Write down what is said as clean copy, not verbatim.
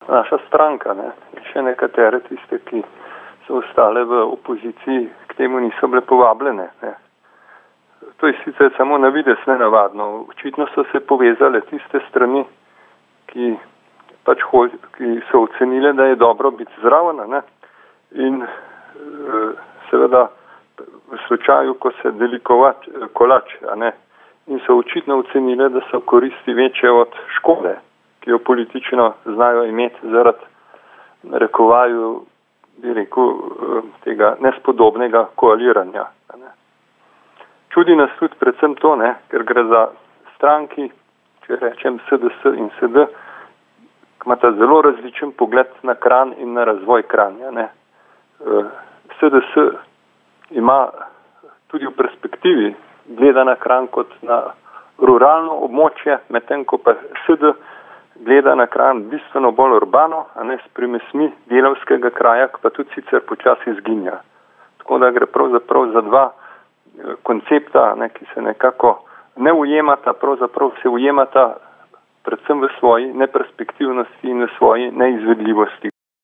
naša stranka, ne, in še nekatere tiste, ki so ostale v opoziciji, k temu niso bile povabljene. Ne. To je sicer samo na videz nenavadno. Očitno so se povezale tiste strani, ki so ocenile, da je dobro biti zraven, ne, in seveda v slučaju, ko se deli kolač, ne, in so očitno ocenile, da so koristi večje od škode, ki jo politično znajo imeti zaradi, narekovaju, bi rekel, tega nespodobnega koaliranja. Ne. Čudi nas tudi predvsem to, ne, ker gre za stranki, če rečem SDS in SD, ki imata zelo različen pogled na Kranj in na razvoj Kranja. Ne. SDS ima tudi v perspektivi gleda na Kranj kot na ruralno območje, medtem ko pa SD gleda na Kranj bistveno bolj urbano, a ne s primesmi delavskega kraja, ki pa tudi sicer počasi izginja. Tako da gre pravzaprav za dva koncepta, ne, ki se nekako ne ujemata, pravzaprav se ujemata predvsem v svoji neperspektivnosti in v svoji neizvedljivosti.